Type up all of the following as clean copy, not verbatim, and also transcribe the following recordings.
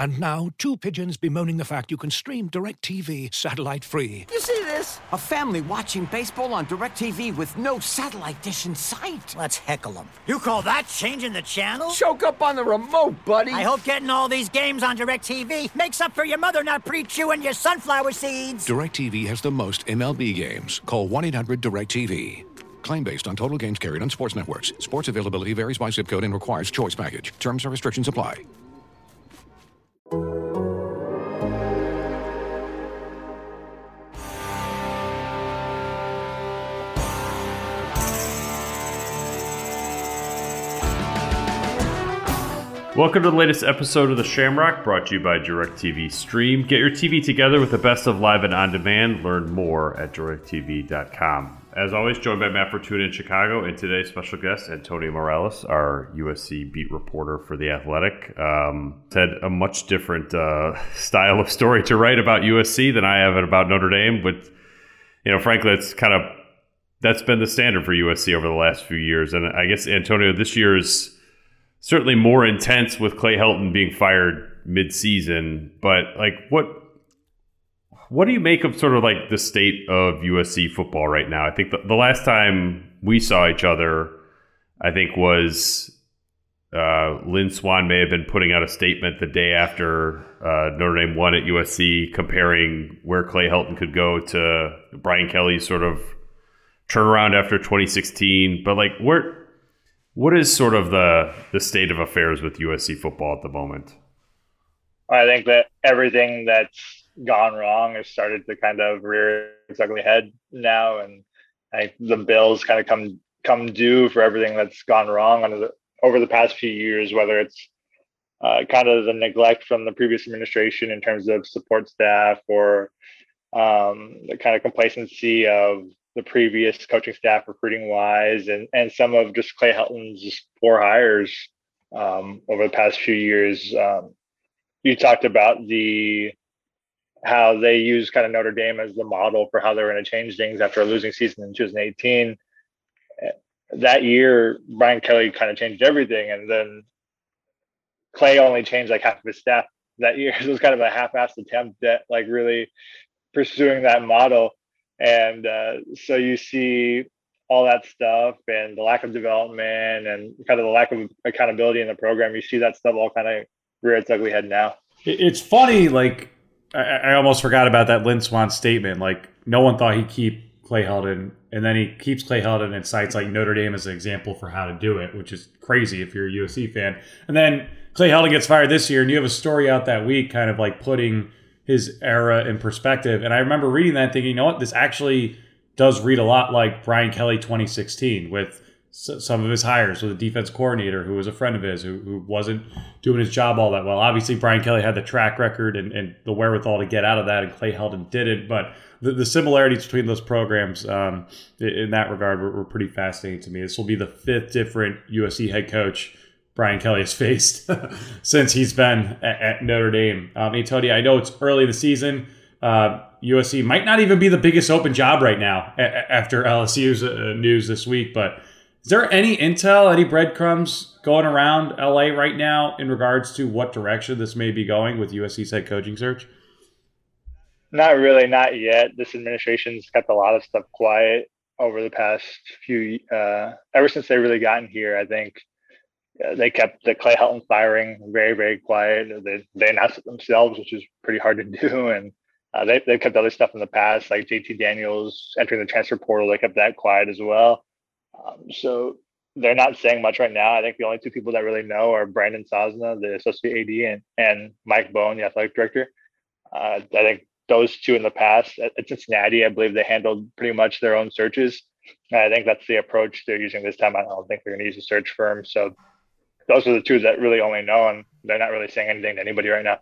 And now, two pigeons bemoaning the fact you can stream DirecTV satellite-free. You see this? A family watching baseball on DirecTV with no satellite dish in sight. Let's heckle them. You call that changing the channel? Choke up on the remote, buddy. I hope getting all these games on DirecTV makes up for your mother not pre-chewing your sunflower seeds. DirecTV has the most MLB games. Call 1-800-DirecTV. Claim based on total games carried on sports networks. Sports availability varies by zip code and requires choice package. Terms and restrictions apply. Welcome to the latest episode of The Shamrock, brought to you by DirecTV Stream. Get your TV together with the best of live and on-demand. Learn more at directtv.com. As always, joined by Matt Fortuna in Chicago, and today's special guest, Antonio Morales, our USC beat reporter for The Athletic. Had a much different style of story to write about USC than I have about Notre Dame. But, frankly, that's been the standard for USC over the last few years. And I guess, Antonio, this year is certainly more intense with Clay Helton being fired mid-season. But, what do you make of sort of like the state of USC football right now? I think the last time we saw each other, I think was Lynn Swann may have been putting out a statement the day after Notre Dame won at USC, comparing where Clay Helton could go to Brian Kelly's sort of turnaround after 2016. But what is sort of the state of affairs with USC football at the moment? I think that everything that's gone wrong has started to kind of rear its ugly head now, and I think the bills kind of come due for everything that's gone wrong over the past few years, whether it's kind of the neglect from the previous administration in terms of support staff, or the kind of complacency of the previous coaching staff recruiting wise, and some of just Clay Helton's just poor hires over the past few years. You talked about how they use kind of Notre Dame as the model for how they were going to change things after a losing season in 2018. That year, Brian Kelly kind of changed everything, and then Clay only changed like half of his staff that year. So it was kind of a half-assed attempt at really pursuing that model. And so you see all that stuff and the lack of development and kind of the lack of accountability in the program. You see that stuff all kind of rear its ugly head now. It's funny, I almost forgot about that Lynn Swann statement. No one thought he'd keep Clay Helton, and then he keeps Clay Helton and cites Notre Dame as an example for how to do it, which is crazy if you're a USC fan. And then Clay Helton gets fired this year, and you have a story out that week kind of putting his era in perspective. And I remember reading that and thinking, you know what, this actually does read a lot like Brian Kelly 2016 with some of his hires, with a defense coordinator who was a friend of his, who wasn't doing his job all that well. Obviously, Brian Kelly had the track record and the wherewithal to get out of that, and Clay Helton didn't. But the similarities between those programs in that regard were pretty fascinating to me. This will be the fifth different USC head coach Brian Kelly has faced since he's been at Notre Dame. Antonio, I know it's early in the season. USC might not even be the biggest open job right now after LSU's news this week, but is there any intel, any breadcrumbs going around LA right now in regards to what direction this may be going with USC's head coaching search? Not really, not yet. This administration's kept a lot of stuff quiet over the past few, ever since they really gotten here. I think they kept the Clay Helton firing very, very quiet. They announced it themselves, which is pretty hard to do. And they've kept other stuff in the past, like JT Daniels entering the transfer portal. They kept that quiet as well. So they're not saying much right now. I think the only two people that really know are Brandon Sosna, the associate AD, and Mike Bohn, the athletic director. I think those two in the past at Cincinnati, I believe they handled pretty much their own searches. And I think that's the approach they're using this time. I don't think they're going to use a search firm. So those are the two that really only know, and they're not really saying anything to anybody right now.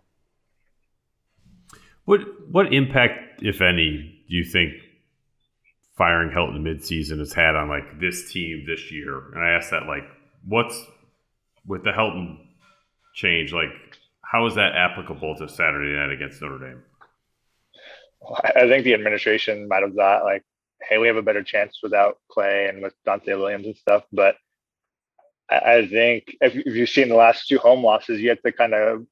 What impact, if any, do you think firing Helton midseason has had on this team this year? And I asked that what's with the Helton change, how is that applicable to Saturday night against Notre Dame? I think the administration might have thought hey, we have a better chance without Clay and with Dante Williams and stuff. But I think if you've seen the last two home losses, you have to kind of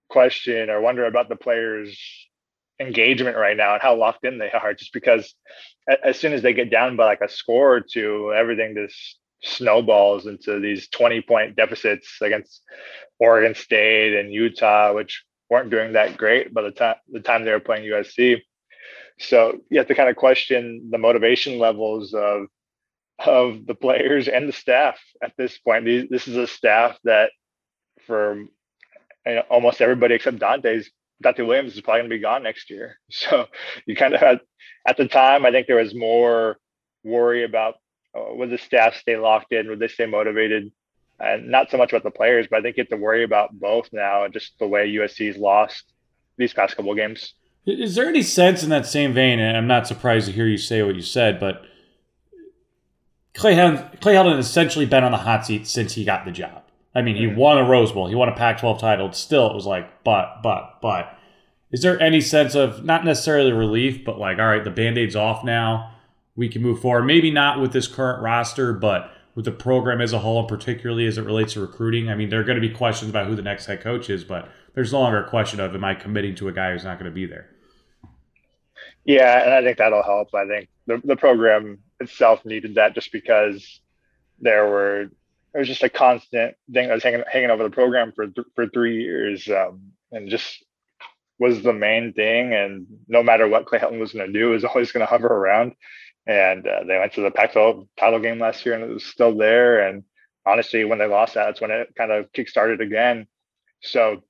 question or wonder about the players' engagement right now and how locked in they are, just because as soon as they get down by like a score or two, everything just snowballs into these 20-point deficits against Oregon State and Utah, which weren't doing that great by the time they were playing USC. So you have to kind of question the motivation levels of the players and the staff at this point. This is a staff that, for almost everybody except Dante Williams is probably going to be gone next year. So you kind of had, at the time, I think there was more worry about would the staff stay locked in, would they stay motivated, and not so much about the players, but I think you have to worry about both now, just the way USC's lost these past couple of games. Is there any sense in that same vein, and I'm not surprised to hear you say what you said, but Clay Helton has essentially been on the hot seat since he got the job. I mean, he won a Rose Bowl. He won a Pac-12 title. Still, it was like, but. Is there any sense of, not necessarily relief, but like, all right, the Band-Aid's off now. We can move forward. Maybe not with this current roster, but with the program as a whole, and particularly as it relates to recruiting. I mean, there are going to be questions about who the next head coach is, but there's no longer a question of, am I committing to a guy who's not going to be there? Yeah, and I think that'll help. I think the program itself needed that, just because it was just a constant thing that was hanging over the program for 3 years, and just was the main thing. And no matter what Clay Helton was going to do, it was always going to hover around. And they went to the Pac-12 title game last year, and it was still there. And honestly, when they lost that's when it kind of kickstarted again. So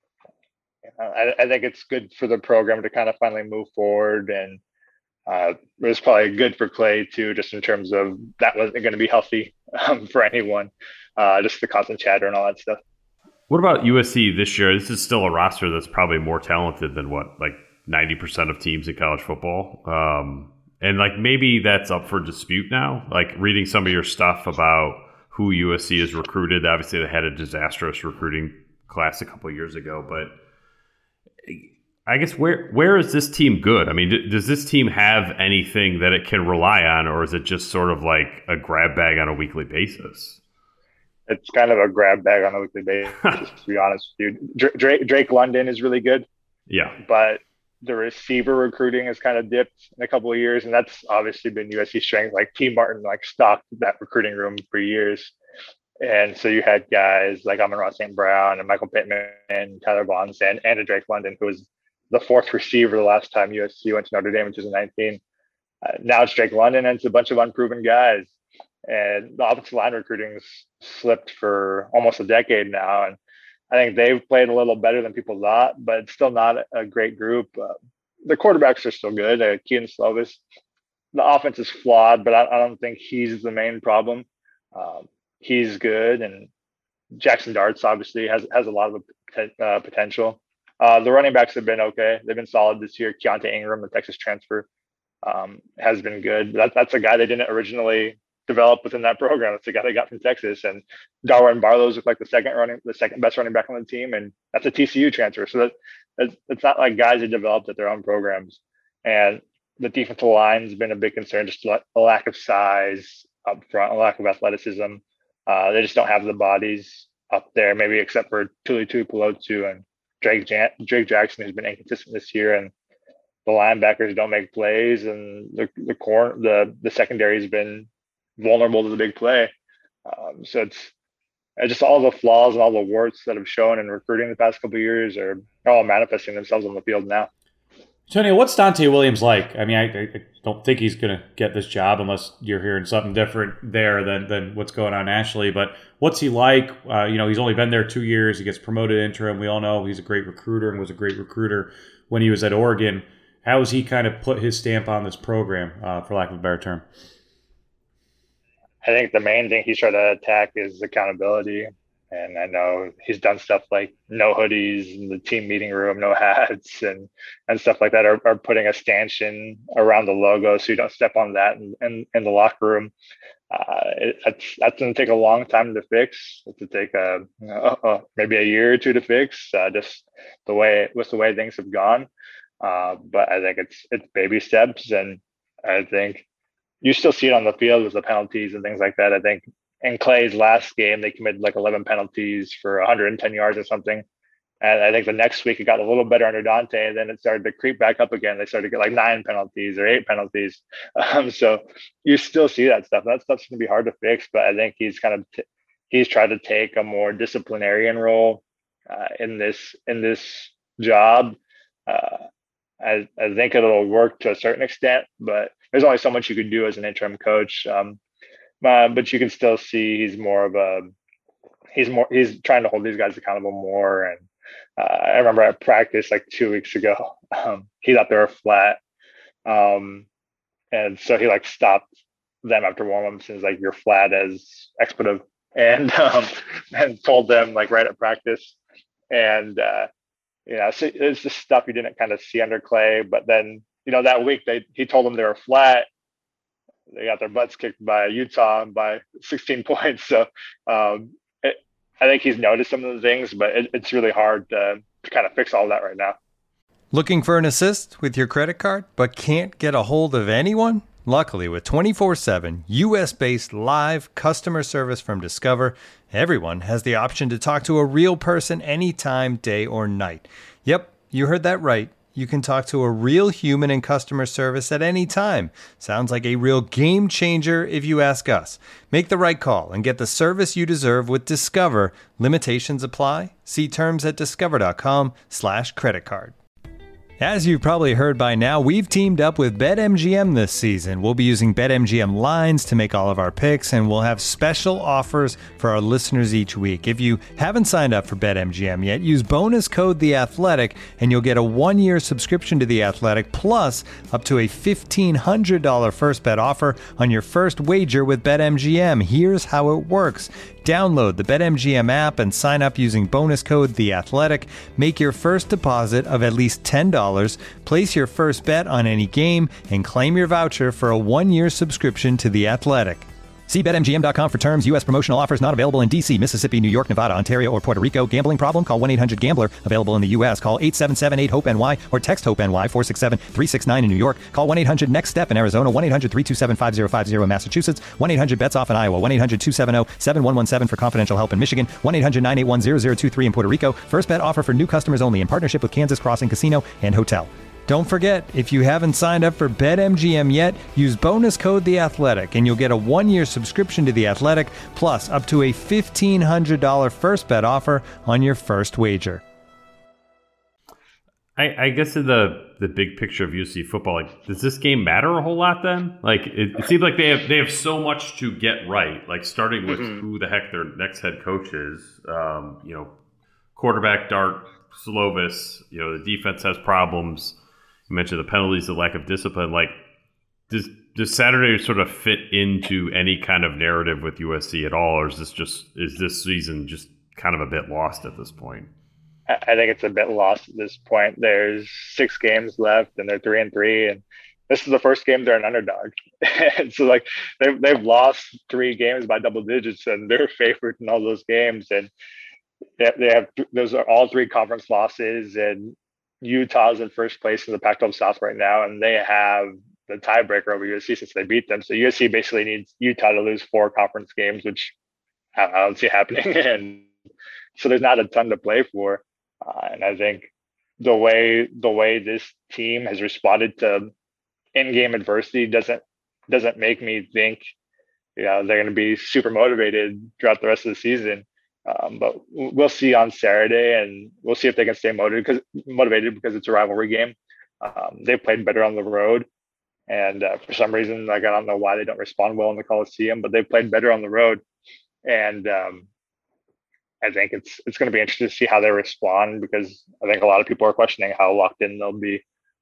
I think it's good for the program to kind of finally move forward. And it was probably good for Clay too, just in terms of that wasn't going to be healthy for anyone, just the constant chatter and all that stuff. What about USC this year? This is still a roster that's probably more talented than like 90% of teams in college football. And like maybe that's up for dispute now. Like reading some of your stuff about who USC has recruited. Obviously, they had a disastrous recruiting class a couple of years ago, but I guess where is this team good? I mean, does this team have anything that it can rely on, or is it just sort of like a grab bag on a weekly basis? It's kind of a grab bag on a weekly basis, to be honest with you. Drake London is really good. Yeah. But the receiver recruiting has kind of dipped in a couple of years, and that's obviously been USC's strength. Like T. Martin, stocked that recruiting room for years. And so you had guys like Amon-Ra St. Brown and Michael Pittman and Tyler Bonds and Drake London, who was the fourth receiver the last time USC went to Notre Dame in 2019. Now it's Drake London, and it's a bunch of unproven guys. And the offensive line recruiting's slipped for almost a decade now. And I think they've played a little better than people thought, but it's still not a great group. The quarterbacks are still good. Keaton Slovis. The offense is flawed, but I don't think he's the main problem. He's good, and Jackson Darts obviously has a lot of potential. The running backs have been okay. They've been solid this year. Keontae Ingram, the Texas transfer, has been good. That's a guy they didn't originally develop within that program. It's a guy they got from Texas. And Darwin Barlow's like the second best running back on the team, and that's a TCU transfer. So it's not like guys that developed at their own programs. And the defensive line's been a big concern, just a lack of size up front, a lack of athleticism. They just don't have the bodies up there, maybe except for Tuli Tuipulotu and Drake Jackson, who's been inconsistent this year, and the linebackers don't make plays, and the secondary has been vulnerable to the big play. So it's just all the flaws and all the warts that have shown in recruiting the past couple of years are all manifesting themselves on the field now. Tony, what's Dante Williams like? I mean, I don't think he's going to get this job unless you're hearing something different there than what's going on nationally. But what's he like? He's only been there 2 years. He gets promoted interim. We all know he's a great recruiter and was a great recruiter when he was at Oregon. How has he kind of put his stamp on this program, for lack of a better term? I think the main thing he's trying to attack is accountability. And I know he's done stuff like no hoodies in the team meeting room, no hats, and stuff like that, are putting a stanchion around the logo so you don't step on that in the locker room. That's going to take a long time to fix. It's to take maybe a year or two to fix, just the way things have gone. But I think it's baby steps, and I think you still see it on the field with the penalties and things like that. I think in Clay's last game, they committed like 11 penalties for 110 yards or something. And I think the next week it got a little better under Dante, and then it started to creep back up again. They started to get like 9 penalties or 8 penalties. So you still see that stuff. That stuff's going to be hard to fix, but I think he's he's tried to take a more disciplinarian role in this job. I think it'll work to a certain extent, but there's only so much you could do as an interim coach. But you can still see he's trying to hold these guys accountable more. And I remember at practice like 2 weeks ago, he thought they were flat. And so he like stopped them after warm-ups and was like, "You're flat as expletive," and told them like right at practice. And so it's just stuff you didn't kind of see under Clay. But then, that week he told them they were flat. They got their butts kicked by Utah by 16 points. So I think he's noticed some of the things, but it's really hard to kind of fix all that right now. Looking for an assist with your credit card, but can't get a hold of anyone? Luckily, with 24/7 U.S.-based live customer service from Discover, everyone has the option to talk to a real person anytime, day or night. Yep, you heard that right. You can talk to a real human in customer service at any time. Sounds like a real game changer if you ask us. Make the right call and get the service you deserve with Discover. Limitations apply. See terms at discover.com/creditcard. As you've probably heard by now, we've teamed up with BetMGM this season. We'll be using BetMGM lines to make all of our picks, and we'll have special offers for our listeners each week. If you haven't signed up for BetMGM yet, use bonus code The Athletic, and you'll get a 1-year subscription to The Athletic, plus up to a $1,500 first bet offer on your first wager with BetMGM. Here's how it works. Download the BetMGM app and sign up using bonus code The Athletic. Make your first deposit of at least $10. Place your first bet on any game and claim your voucher for a 1-year subscription to The Athletic. See BetMGM.com for terms. U.S. promotional offers not available in D.C., Mississippi, New York, Nevada, Ontario, or Puerto Rico. Gambling problem? Call 1-800-GAMBLER. Available in the U.S. Call 877-8-HOPE-NY or text HOPE-NY 467-369 in New York. Call 1-800-NEXT-STEP in Arizona. 1-800-327-5050 in Massachusetts. 1-800-BETS-OFF in Iowa. 1-800-270-7117 for confidential help in Michigan. 1-800-981-0023 in Puerto Rico. First bet offer for new customers only in partnership with Kansas Crossing Casino and Hotel. Don't forget, if you haven't signed up for BetMGM yet, use bonus code The Athletic, and you'll get a 1-year subscription to The Athletic, plus up to a $1,500 first bet offer on your first wager. I guess in the big picture of USC football, like, does this game matter a whole lot then? Like, it seems like they have so much to get right, like starting with who the heck their next head coach is. Quarterback Dart Slovis, the defense has problems. You mentioned the penalties, the lack of discipline. Like, does Saturday sort of fit into any kind of narrative with USC at all, or is this season just kind of a bit lost at this point? I think it's a bit lost at this point. There's 6 games left, and they're 3-3, and this is the first game they're an underdog. And so, like, they've lost 3 games by double digits, and they're favored in all those games. And those are all 3 conference losses, and Utah's in first place in the Pac-12 South right now, and they have the tiebreaker over USC since they beat them. So USC basically needs Utah to lose 4 conference games, which I don't see happening. And so there's not a ton to play for. And I think the way this team has responded to in-game adversity doesn't make me think they're going to be super motivated throughout the rest of the season. But we'll see on Saturday, and we'll see if they can stay motivated because it's a rivalry game. They played better on the road, and for some reason, I don't know why they don't respond well in the Coliseum, but they played better on the road, and I think it's going to be interesting to see how they respond, because I think a lot of people are questioning how locked in they'll be.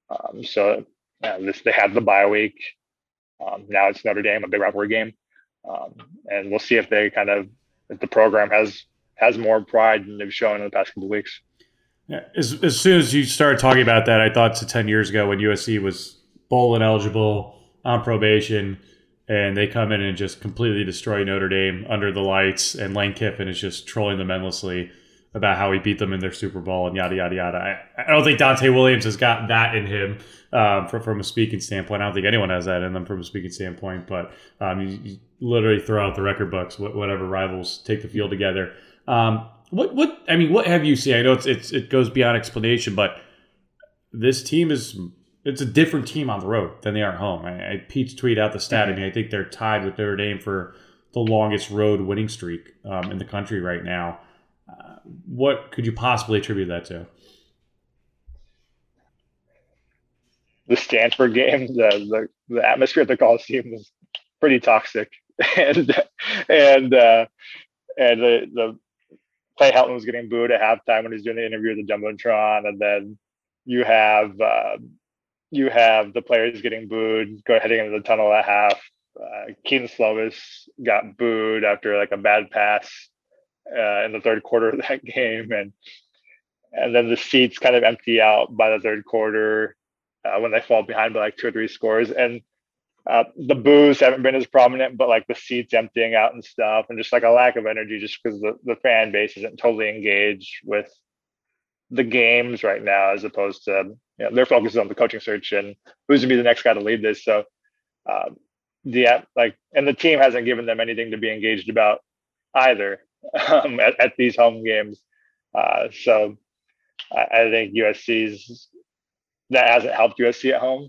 They had the bye week. Now it's Notre Dame, a big rivalry game, and we'll see if if the program has more pride than they've shown in the past couple of weeks. Yeah, as soon as you started talking about that, I thought to 10 years ago when USC was bowl ineligible, on probation, and they come in and just completely destroy Notre Dame under the lights, and Lane Kiffin is just trolling them endlessly about how he beat them in their Super Bowl and yada, yada, yada. I don't think Dante Williams has got that in him from a speaking standpoint. I don't think anyone has that in them from a speaking standpoint, but you literally throw out the record books, whatever rivals take the field together. What have you seen? I know it goes beyond explanation, but this team it's a different team on the road than they are at home. Pete's tweeted out the stat. I think they're tied with Notre Dame for the longest road winning streak in the country right now. What could you possibly attribute that to? The Stanford game, the atmosphere at the Coliseum was pretty toxic, and the Clay Helton was getting booed at halftime when he was doing the interview with the Jumbotron, and then you have the players getting booed heading into the tunnel at half. Keaton Slovis got booed after like a bad pass in the third quarter of that game, and then the seats kind of empty out by the third quarter when they fall behind by like 2 or 3 scores, and the boos haven't been as prominent, but like the seats emptying out and stuff, and just like a lack of energy just because the fan base isn't totally engaged with the games right now, as opposed to their focus is on the coaching search and who's gonna be the next guy to lead this. So and the team hasn't given them anything to be engaged about either at these home games. So I think that hasn't helped USC at home,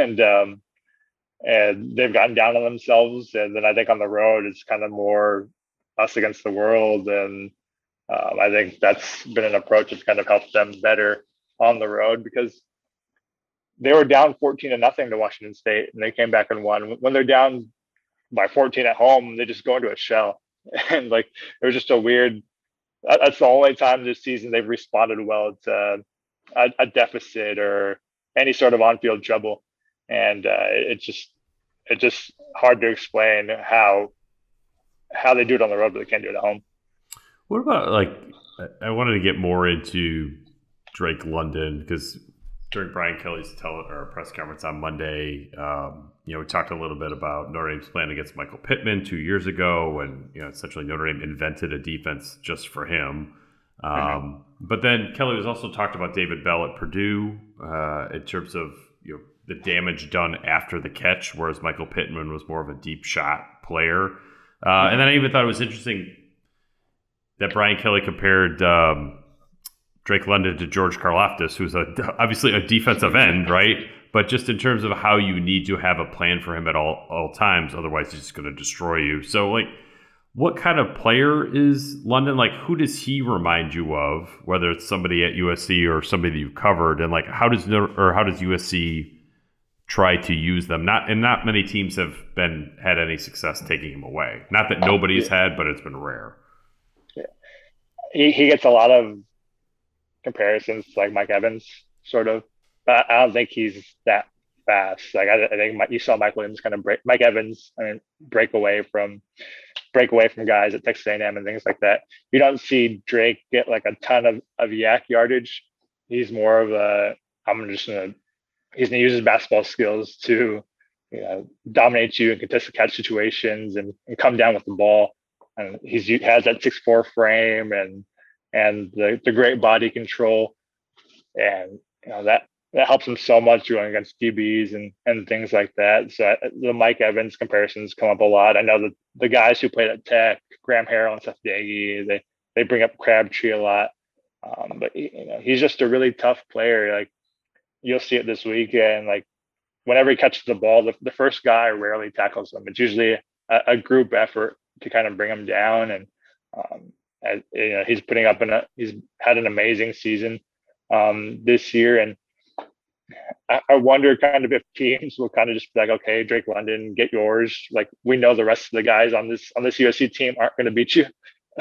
and they've gotten down on themselves. And then I think on the road, it's kind of more us against the world. And I think that's been an approach that's kind of helped them better on the road, because they were down 14-0 to Washington State, and they came back and won. When they're down by 14 at home, they just go into a shell. And like, it was just that's the only time this season they've responded well to a deficit or any sort of on-field trouble. And it's just hard to explain how they do it on the road, but they can't do it at home. What about, I wanted to get more into Drake London, because during Brian Kelly's press conference on Monday, we talked a little bit about Notre Dame's plan against Michael Pittman 2 years ago, and essentially Notre Dame invented a defense just for him. But then Kelly was also talked about David Bell at Purdue in terms of the damage done after the catch, whereas Michael Pittman was more of a deep shot player. And then I even thought it was interesting that Brian Kelly compared Drake London to George Karlaftis, who's obviously a defensive end, right? But just in terms of how you need to have a plan for him at all times, otherwise he's just going to destroy you. So, what kind of player is London? Who does he remind you of, whether it's somebody at USC or somebody that you've covered? And how does USC try to use them? Not many teams have had any success taking him away. Not that nobody's had, but it's been rare. Yeah. He gets a lot of comparisons to Mike Evans, sort of. But I don't think he's that fast. I think you saw Mike Williams kind of break away from guys at Texas A&M and things like that. You don't see Drake get a ton of yak yardage. He's more of he's going to use his basketball skills to dominate you in contested catch situations and come down with the ball. And he has that 6'4" frame and the great body control, and that helps him so much going against DBs and things like that. So the Mike Evans comparisons come up a lot. I know that the guys who played at Tech, Graham Harrell and Seth Doege, they bring up Crabtree a lot. But he's just a really tough player. You'll see it this weekend. Whenever he catches the ball, the first guy rarely tackles him. It's usually a group effort to kind of bring him down. And he's he's had an amazing season this year. And I wonder kind of if teams will kind of just be okay, Drake London, get yours. We know the rest of the guys on this USC team aren't going to beat you.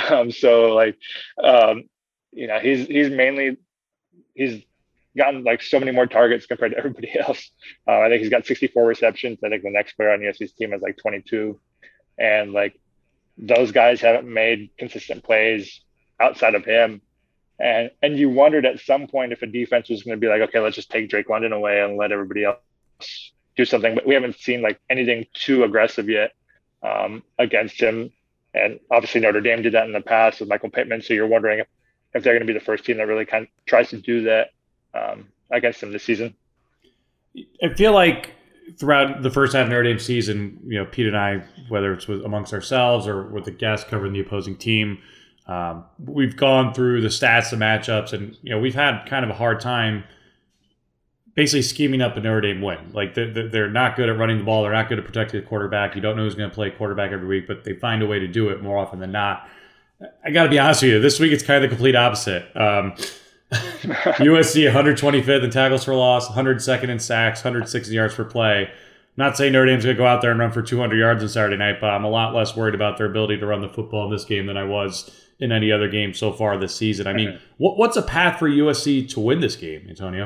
He's gotten so many more targets compared to everybody else. I think he's got 64 receptions. I think the next player on USC's team has 22. And those guys haven't made consistent plays outside of him. And you wondered at some point if a defense was going to be okay, let's just take Drake London away and let everybody else do something. But we haven't seen anything too aggressive yet against him. And obviously Notre Dame did that in the past with Michael Pittman. So you're wondering if they're going to be the first team that really kind of tries to do that against him this season. I feel throughout the first half of Notre Dame season, Pete and I, whether it's amongst ourselves or with the guests covering the opposing team, We've gone through the stats, the matchups, and we've had kind of a hard time basically scheming up a Notre Dame win. Like they're not good at running the ball. They're not good at protecting the quarterback. You don't know who's going to play quarterback every week, but they find a way to do it more often than not. I got to be honest with you. This week it's kind of the complete opposite. USC 125th in tackles for loss, 102nd in sacks, 160 yards per play. Not saying Notre Dame's going to go out there and run for 200 yards on Saturday night, but I'm a lot less worried about their ability to run the football in this game than I was in any other game so far this season. I mean, what's a path for USC to win this game, Antonio?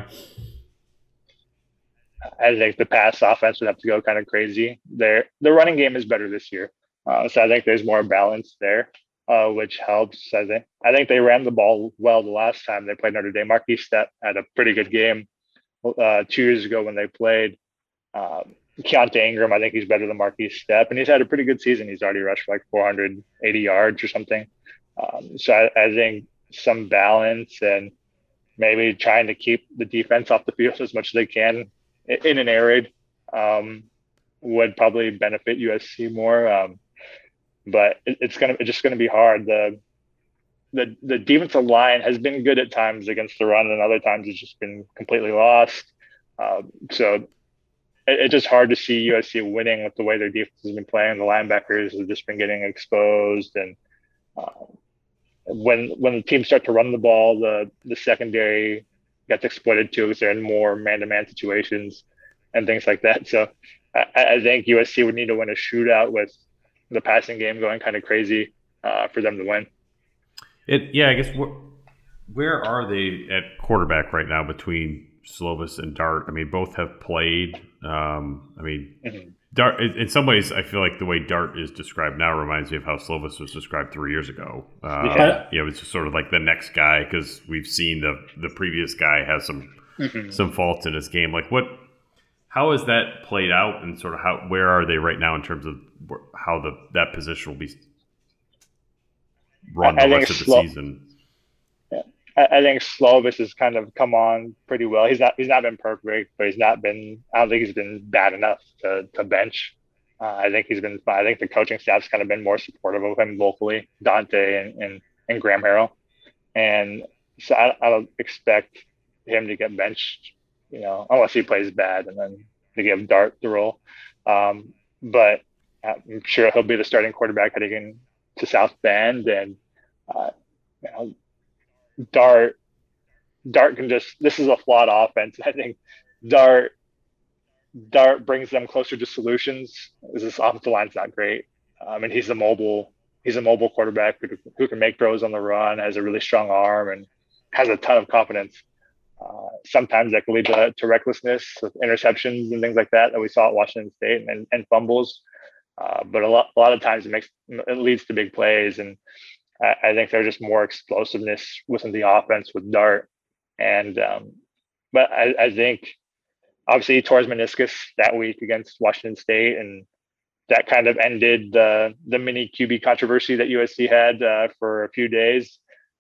I think the pass offense would have to go kind of crazy. The running game is better this year, so I think there's more balance there, which helps. I think they ran the ball well the last time they played Notre Dame. Marquis Stepp had a pretty good game 2 years ago when they played. Keontae Ingram, I think he's better than Marquis Stepp, and he's had a pretty good season. He's already rushed for like 480 yards or something. So I think some balance and maybe trying to keep the defense off the field as much as they can in an air raid would probably benefit USC more. But it's just gonna be hard. The defensive line has been good at times against the run, and other times it's just been completely lost. So it's just hard to see USC winning with the way their defense has been playing. The linebackers have just been getting exposed, and when the teams start to run the ball, the secondary gets exploited too because they're in more man-to-man situations and things like that. So I think USC would need to win a shootout with the passing game going kind of crazy for them to win. I guess where are they at quarterback right now between Slovis and Dart? I mean, both have played. Dart, in some ways, I feel like the way Dart is described now reminds me of how Slovis was described 3 years ago. It's just sort of like the next guy because we've seen the previous guy has some faults in his game. Like how has that played out, and sort of where are they right now in terms of how that position will be run the rest of the season? I think Slovis has kind of come on pretty well. He's not been perfect, but I don't think he's been bad enough to bench. I think he's been fine. I think the coaching staff's kind of been more supportive of him vocally, Dante and Graham Harrell. And so I don't expect him to get benched, unless he plays bad and then to give Dart the role. But I'm sure he'll be the starting quarterback heading into South Bend, and Dart can this is a flawed offense. I think Dart brings them closer to solutions. This offensive line's not great. He's a mobile quarterback who can make throws on the run, has a really strong arm, and has a ton of confidence. Sometimes that can lead to recklessness with interceptions and things like that we saw at Washington State and fumbles. But a lot of times it leads to big plays, and I think there's just more explosiveness within the offense with Dart. And but I think obviously he tore his meniscus that week against Washington State, and that kind of ended the mini QB controversy that USC had for a few days.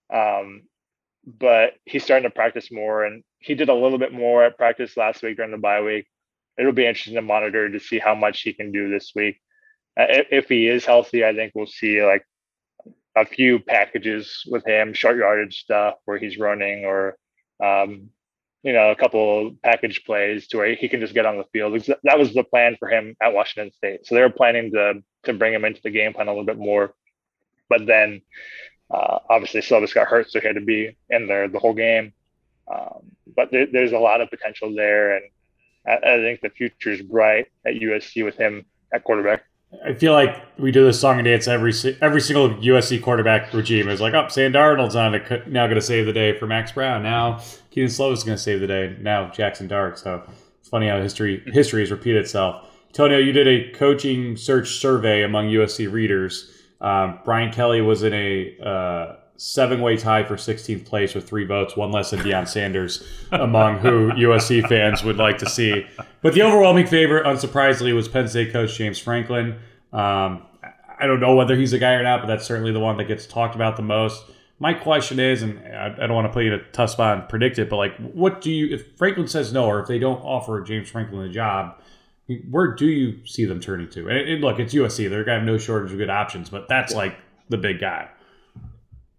But he's starting to practice more, and he did a little bit more at practice last week during the bye week. It'll be interesting to monitor to see how much he can do this week. If he is healthy, I think we'll see like a few packages with him, short yardage stuff where he's running, or a couple package plays to where he can just get on the field. That was the plan for him at Washington State. So they were planning to bring him into the game plan a little bit more. But then obviously Slovis got hurt, so he had to be in there the whole game. But there's a lot of potential there, and I think the future is bright at USC with him at quarterback. I feel like we do this song and dance every single USC quarterback regime is like, Sam Darnold's now going to save the day for Max Brown. Now Keaton Slovis is going to save the day. Now Jackson Dart. So it's funny how history has repeated itself. Antonio, you did a coaching search survey among USC readers. Brian Kelly was in a 7-way tie for 16th place with 3 votes, one less than Deion Sanders among who USC fans would like to see. But the overwhelming favorite, unsurprisingly, was Penn State coach James Franklin. I don't know whether he's a guy or not, but that's certainly the one that gets talked about the most. My question is, and I don't want to put you in a tough spot and predict it, but like, if Franklin says no, or if they don't offer James Franklin the job, where do you see them turning to? And look, it's USC. They're going to have no shortage of good options, but that's like the big guy.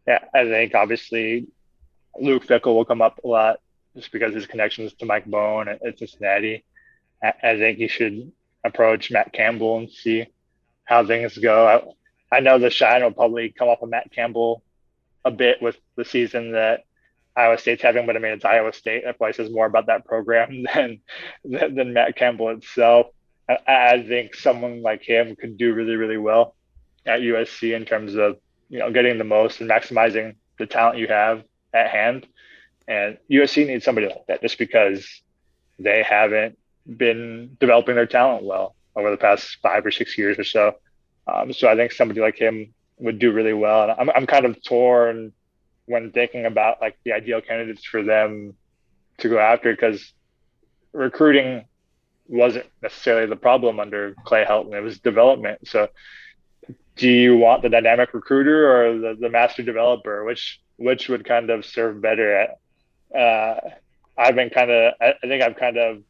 yeah, I think obviously Luke Fickell will come up a lot just because of his connections to Mike Bohn at Cincinnati. I think you should approach Matt Campbell and see how things go. I know the shine will probably come off of Matt Campbell a bit with the season that Iowa State's having, but I mean, it's Iowa State. That probably says more about that program than Matt Campbell itself. I think someone like him could do really, really well at USC in terms of, getting the most and maximizing the talent you have at hand. And USC needs somebody like that just because they haven't been developing their talent well over the past 5 or 6 years or so. So I think somebody like him would do really well. And I'm kind of torn when thinking about like the ideal candidates for them to go after, because recruiting wasn't necessarily the problem under Clay Helton. It was development. So do you want the dynamic recruiter or the master developer? Which would kind of serve better at? I think I've kind of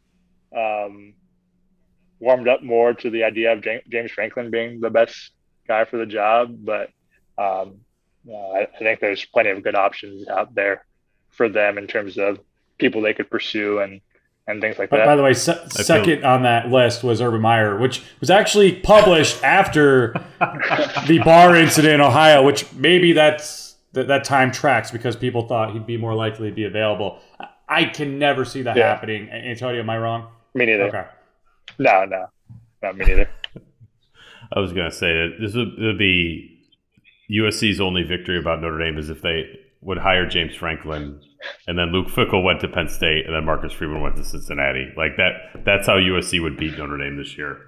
warmed up more to the idea of James Franklin being the best guy for the job, but I think there's plenty of good options out there for them in terms of people they could pursue and things like that. By the way, second on that list was Urban Meyer, which was actually published after the bar incident in Ohio, which maybe that time tracks because people thought he'd be more likely to be available. I can never see that happening. Antonio, am I wrong? Me neither. Okay. No, not me neither. I was going to say that this would be USC's only victory about Notre Dame is if they would hire James Franklin and then Luke Fickell went to Penn State and then Marcus Freeman went to Cincinnati. Like that's how USC would beat Notre Dame this year.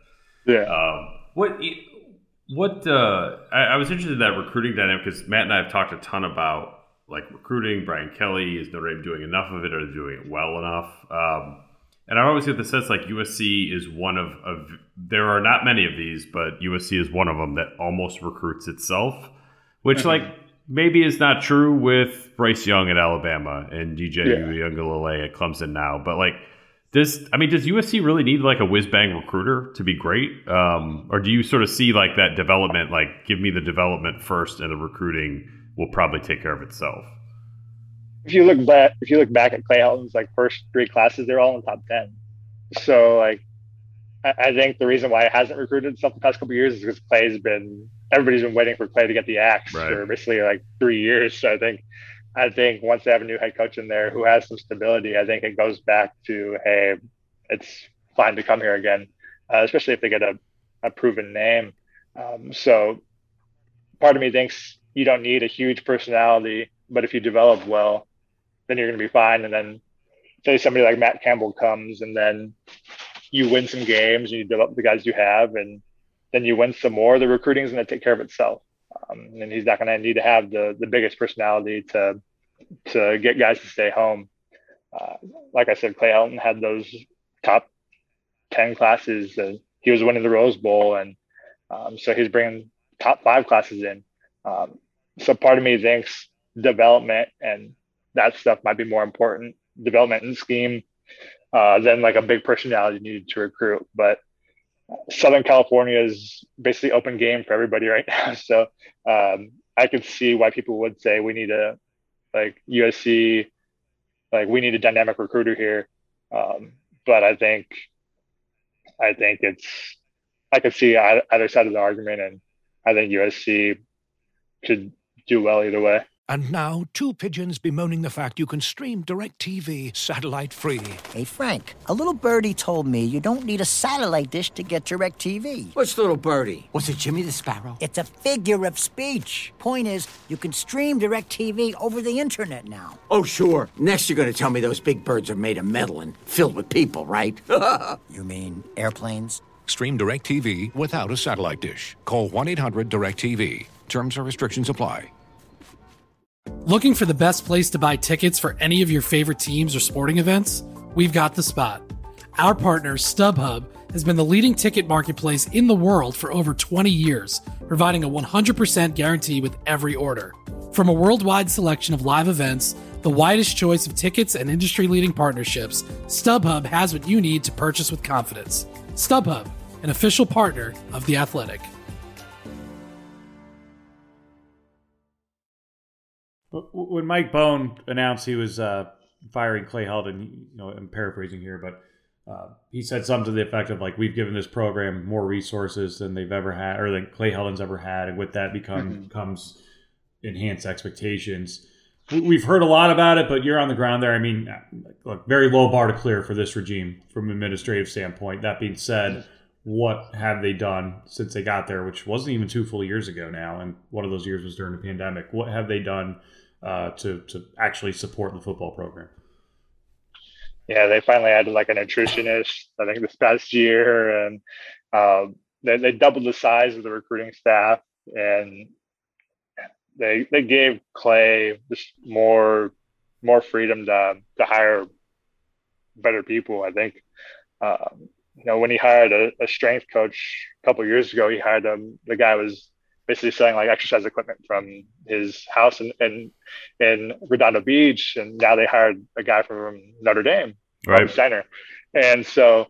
I was interested in that recruiting dynamic because Matt and I have talked a ton about like recruiting. Brian Kelly, is Notre Dame doing enough of it? Are they doing it well enough? And I always get the sense like USC is one of there are not many of these, but USC is one of them that almost recruits itself, which like maybe is not true with Bryce Young at Alabama and DJ Uiagalelei at Clemson now. But like, does USC really need like a whiz bang recruiter to be great, or do you sort of see like that development? Like, give me the development first, and the recruiting will probably take care of itself. If you look back at Clay Helton's like first 3 classes, they're all in the top 10. So like, I think the reason why it hasn't recruited itself the past couple of years is because everybody's been waiting for Clay to get the axe for basically like 3 years. So I think once they have a new head coach in there who has some stability, I think it goes back to, hey, it's fine to come here again, especially if they get a proven name. So part of me thinks you don't need a huge personality, but if you develop well, then you're going to be fine. And then say somebody like Matt Campbell comes and then you win some games and you develop the guys you have and then you win some more, the recruiting is going to take care of itself. And he's not going to need to have the biggest personality to get guys to stay home. Like I said, Clay Helton had those top 10 classes. He was winning the Rose Bowl. And so he's bringing top 5 classes in. So part of me thinks development and that stuff might be more important, development and scheme, than like a big personality needed to recruit. But Southern California is basically open game for everybody right now. So I could see why people would say we need USC, we need a dynamic recruiter here. But I think I could see either side of the argument, and I think USC could do well either way. And now, 2 pigeons bemoaning the fact you can stream DirecTV satellite-free. Hey, Frank, a little birdie told me you don't need a satellite dish to get DirecTV. What's little birdie? Was it Jimmy the Sparrow? It's a figure of speech. Point is, you can stream DirecTV over the internet now. Oh, sure. Next you're going to tell me those big birds are made of metal and filled with people, right? You mean airplanes? Stream DirecTV without a satellite dish. Call 1-800-DirecTV. Terms or restrictions apply. Looking for the best place to buy tickets for any of your favorite teams or sporting events? We've got the spot. Our partner, StubHub, has been the leading ticket marketplace in the world for over 20 years, providing a 100% guarantee with every order. From a worldwide selection of live events, the widest choice of tickets, and industry-leading partnerships, StubHub has what you need to purchase with confidence. StubHub, an official partner of The Athletic. When Mike Bohn announced he was firing Clay Helton, I'm paraphrasing here, but he said something to the effect of like, we've given this program more resources than they've ever had, or than Clay Helton's ever had, and with that comes enhanced expectations. We've heard a lot about it, but you're on the ground there. I mean, look, very low bar to clear for this regime from an administrative standpoint. That being said, what have they done since they got there, which wasn't even 2 full years ago now, and one of those years was during the pandemic? What have they done to actually support the football program? Yeah, they finally added like a nutritionist, I think, this past year, and they doubled the size of the recruiting staff, and they gave Clay just more freedom to hire better people. I think when he hired a strength coach a couple of years ago, he hired the guy was basically selling like exercise equipment from his house in Redondo Beach, and now they hired a guy from Notre Dame, right, center, and so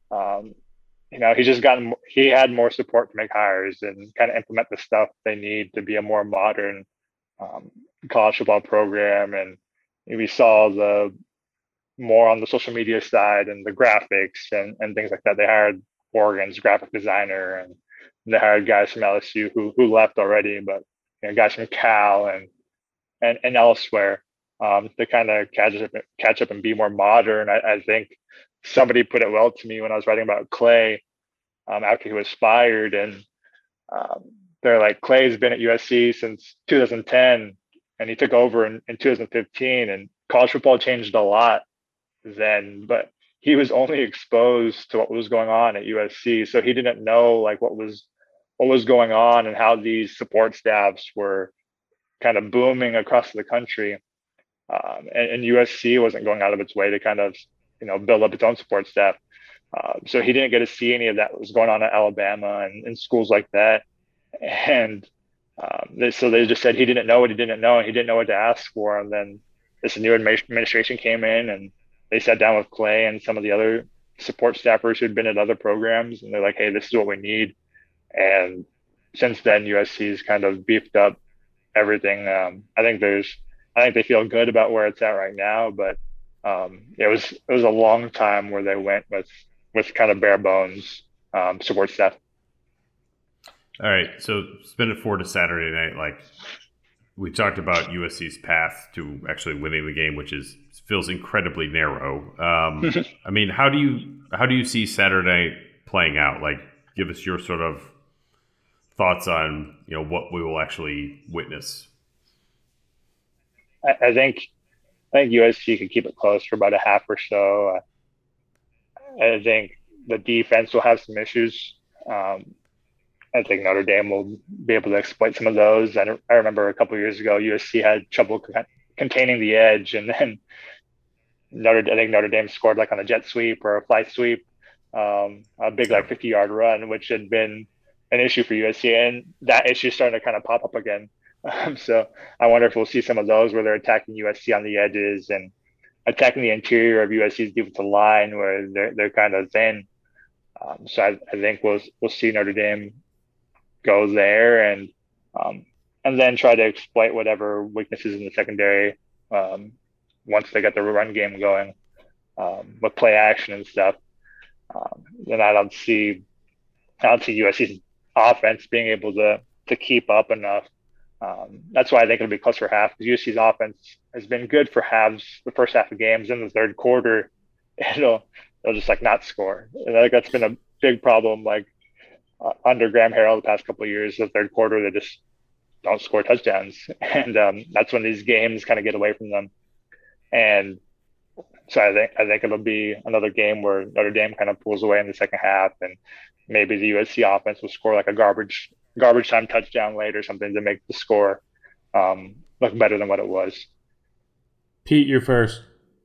he had more support to make hires and kind of implement the stuff they need to be a more modern college football program. And we saw the more on the social media side and the graphics and things like that. They hired Oregon's graphic designer, and they hired guys from LSU who left already, but guys from Cal and elsewhere to kind of catch up and be more modern. I think somebody put it well to me when I was writing about Clay after he was fired, and they're like, Clay's been at USC since 2010, and he took over in 2015, and college football changed a lot then, but he was only exposed to what was going on at USC, so he didn't know like what was going on and how these support staffs were kind of booming across the country. And USC wasn't going out of its way to kind of build up its own support staff. So he didn't get to see any of that was going on at Alabama and schools like that. And so they just said he didn't know what he didn't know, and he didn't know what to ask for. And then this new administration came in, and they sat down with Clay and some of the other support staffers who'd been at other programs, and they're like, hey, this is what we need. And since then, USC's kind of beefed up everything. I think they feel good about where it's at right now, but it was a long time where they went with kind of bare bones support staff. All right, so spin it forward to Saturday night. Like we talked about USC's path to actually winning the game, which feels incredibly narrow. I mean, how do you see Saturday playing out? Like, give us your sort of thoughts on what we will actually witness. I think USC could keep it close for about a half or so. I think the defense will have some issues. I think Notre Dame will be able to exploit some of those. I remember a couple of years ago, USC had trouble containing the edge, and then I think Notre Dame scored like on a jet sweep or a fly sweep, a big like 50-yard run, which had been an issue for USC, and that issue is starting to kind of pop up again. So I wonder if we'll see some of those where they're attacking USC on the edges and attacking the interior of USC's defensive line where they're kind of thin. So I think we'll see Notre Dame go there and then try to exploit whatever weaknesses in the secondary once they get the run game going with play action and stuff. Then I don't see USC's offense being able to keep up enough. That's why I think it'll be close for half, because USC's offense has been good for halves, the first half of games. In the third quarter, they'll just like not score. And I think that's been a big problem. Like under Graham Harrell the past couple of years, the third quarter they just don't score touchdowns, and that's when these games kind of get away from them. And so I think it'll be another game where Notre Dame kind of pulls away in the second half, and maybe the USC offense will score like a garbage time touchdown late or something to make the score look better than what it was. Pete, you're first.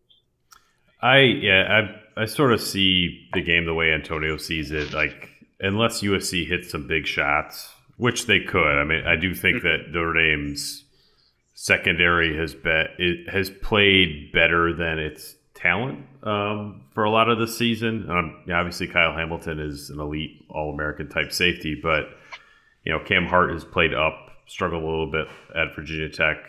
I sort of see the game the way Antonio sees it. Like, unless USC hits some big shots, which they could. I mean, I do think that Notre Dame's secondary has played better than its talent for a lot of the season. Obviously, Kyle Hamilton is an elite All-American type safety, but Cam Hart has played up, struggled a little bit at Virginia Tech.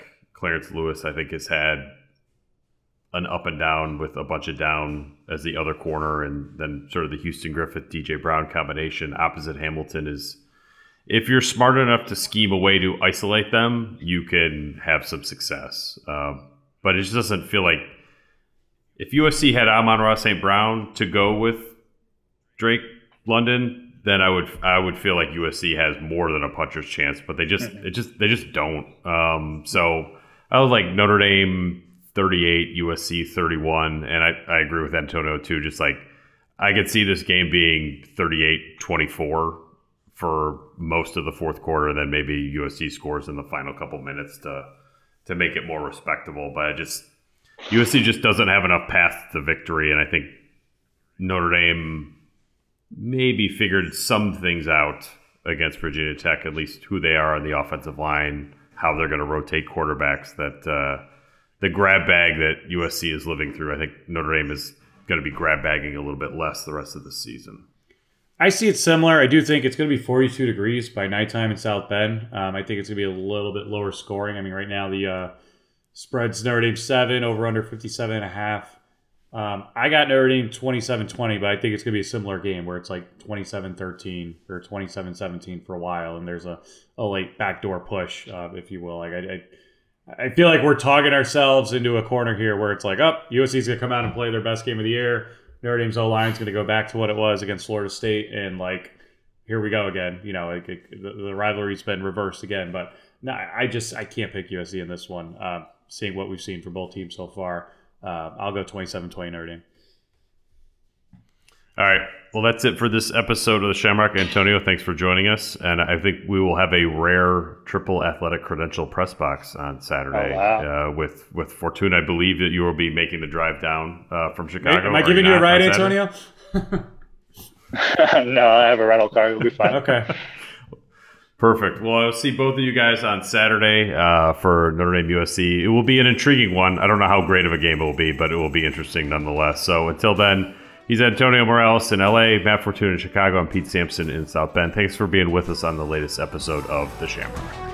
Clarence Lewis, I think, has had an up and down with a bunch of down as the other corner, and then sort of the Houston Griffith, DJ Brown combination opposite Hamilton is, if you're smart enough to scheme a way to isolate them, you can have some success. But it just doesn't feel like, if USC had Amon-Ra St. Brown to go with Drake London, then I would feel like USC has more than a puncher's chance, but they just don't. So I was like Notre Dame 38, USC 31, and I agree with Antonio too. Just like, I could see this game being 38-24 for most of the fourth quarter, and then maybe USC scores in the final couple minutes to make it more respectable. But USC just doesn't have enough path to victory, and I think Notre Dame maybe figured some things out against Virginia Tech, at least who they are on the offensive line, how they're going to rotate quarterbacks, that the grab bag that USC is living through, I think Notre Dame is going to be grab bagging a little bit less the rest of the season. I see it similar. I do think it's going to be 42 degrees by nighttime in South Bend. I think it's going to be a little bit lower scoring. I mean, right now the spread's Notre Dame 7, over under 57.5. I got Notre Dame 27-20, but I think it's going to be a similar game where it's like 27-13 or 27-17 for a while, and there's a late backdoor push, if you will. Like I feel like we're talking ourselves into a corner here where it's like, USC's going to come out and play their best game of the year. Notre Dame's O-line's going to go back to what it was against Florida State, and like, here we go again. You know, the rivalry's been reversed again. But no, I can't pick USC in this one. Seeing what we've seen from both teams so far, I'll go 27-20 Notre Dame. All right. Well, that's it for this episode of the Shamrock. Antonio, thanks for joining us. And I think we will have a rare triple athletic credential press box on Saturday. Oh, wow. With Fortuna. I believe that you will be making the drive down from Chicago. Am I giving you a ride, Antonio? No, I have a rental car. It'll be fine. Okay. Perfect. Well, I'll see both of you guys on Saturday for Notre Dame USC. It will be an intriguing one. I don't know how great of a game it will be, but it will be interesting nonetheless. So until then, he's Antonio Morales in LA, Matt Fortuna in Chicago, and Pete Sampson in South Bend. Thanks for being with us on the latest episode of The Shamrock.